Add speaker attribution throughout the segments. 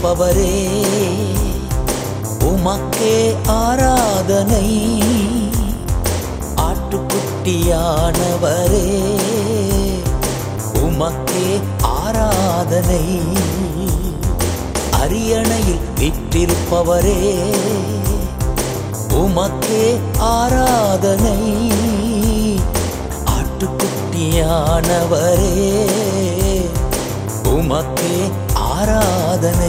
Speaker 1: வீற்றிருப்பவரே, உமக்கே ஆராதனை. ஆட்டுக்குட்டியானவரே, உமக்கே ஆராதனை. அரியணையில் வீற்றிருப்பவரே, உமக்கே ஆராதனை. ஆட்டுக்குட்டியானவரே, உமக்கே ஆராதனை.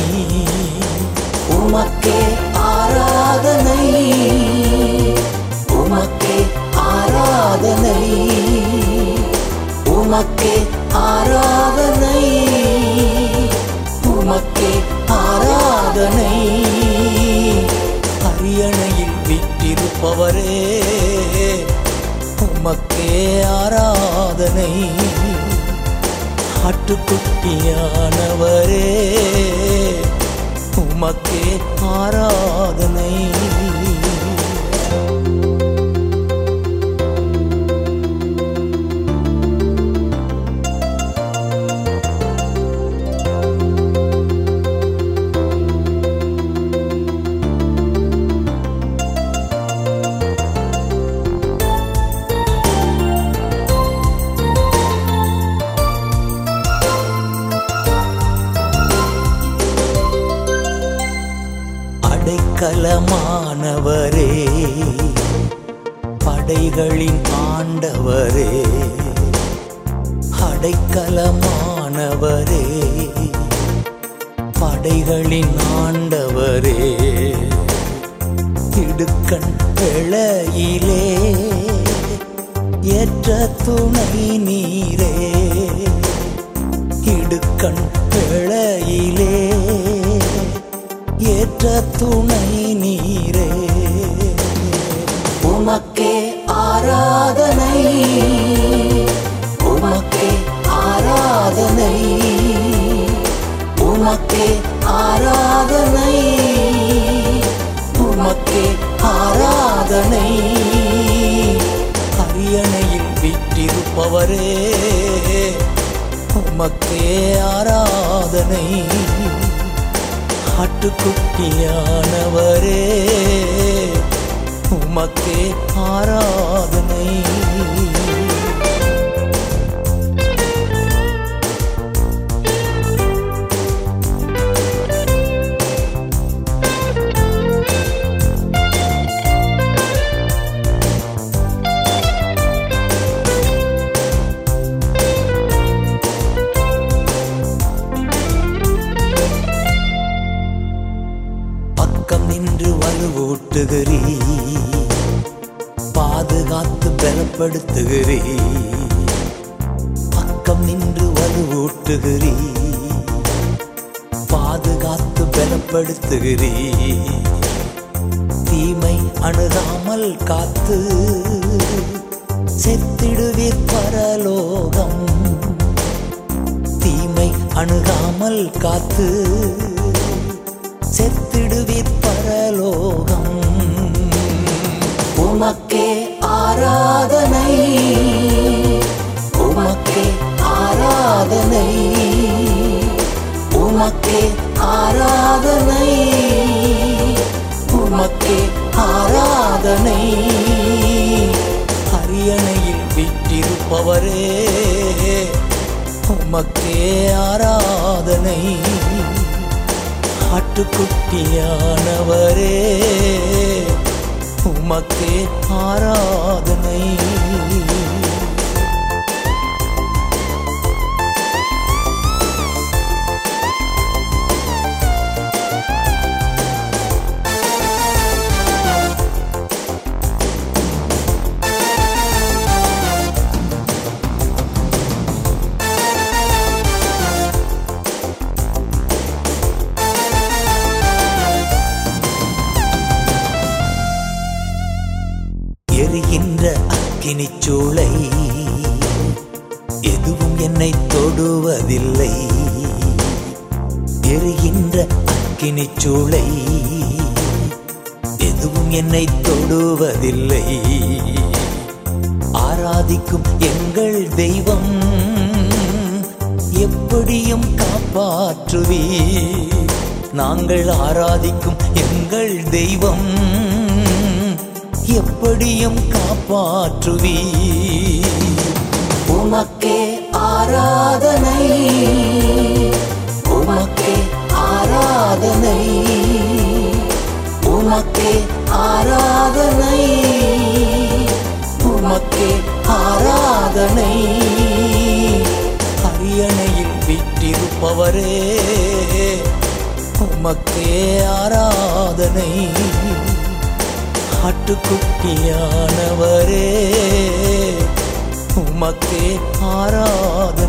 Speaker 1: உமக்கே ஆராதனை, உமக்கே ஆராதனை, உமக்கே ஆராதனை, உமக்கே ஆராதனை. அரியணையில் வீற்றிருப்பவரே, உமக்கே ஆராதனை. ஆட்டுக்குட்டியானவரே, உமக்கே ஆராதனை. அடைக்கலமானவரே, படைகளின் ஆண்டவரே. அடைக்கலமானவரே, படைகளின் ஆண்டவரே. இடுக்கண் வேளையிலே ஏற்ற துணை நீரே. இடுக்கண் வேளையிலே ஏற்ற துணை நீரே. உமக்கே ஆராதனை, உமக்கே ஆராதனை, உமக்கே ஆராதனை, உமக்கே ஆராதனை. அரியணையில் வீற்றிருப்பவரே, உமக்கே ஆராதனை. ஆட்டுக்குட்டியானவரே, உமக்கே ஆராதனை. பக்கம் நின்று வலுவூட்டுகிறீ, பாதுகாத்து பலப்படுத்துகிறீ. பக்கம் நின்று வலுவூட்டுகிறீ, பாதுகாத்து பலப்படுத்துகிறீ. தீமை அணுகாமல் காத்து செத்திடுவீர் பரலோகம். தீமை அணுகாமல் காத்து செத்திடுவீர் பரலோகம். உமக்கே ஆராதனை, உமக்கே ஆராதனை, உமக்கே ஆராதனை, உமக்கே ஆராதனை. அரியணையில் வீற்றிருப்பவரே, உமக்கே ஆராதனை. ஆட்டுக்குட்டியானவரே, உமக்கே ஆராதனை. எரிகின்ற அக்கினிச்சூளை எதுவும் என்னை தொடுவதில்லை. எரிகின்ற அக்கினிச்சூளை எதுவும் என்னை தொடுவதில்லை. ஆராதிக்கும் எங்கள் தெய்வம் எப்படியும் காப்பாற்றுவீர். நாங்கள் ஆராதிக்கும் எங்கள் தெய்வம் எப்படியும் காப்பாற்றுவீ. உமக்கே ஆராதனை, உமக்கே ஆராதனை, உமக்கே ஆராதனை, உமக்கே ஆராதனை. அரியணையில் வீற்றிருப்பவரே உமக்கே ஆராதனை. ஆட்டுக்குட்டியானவரே உமக்கே ஆராதனை.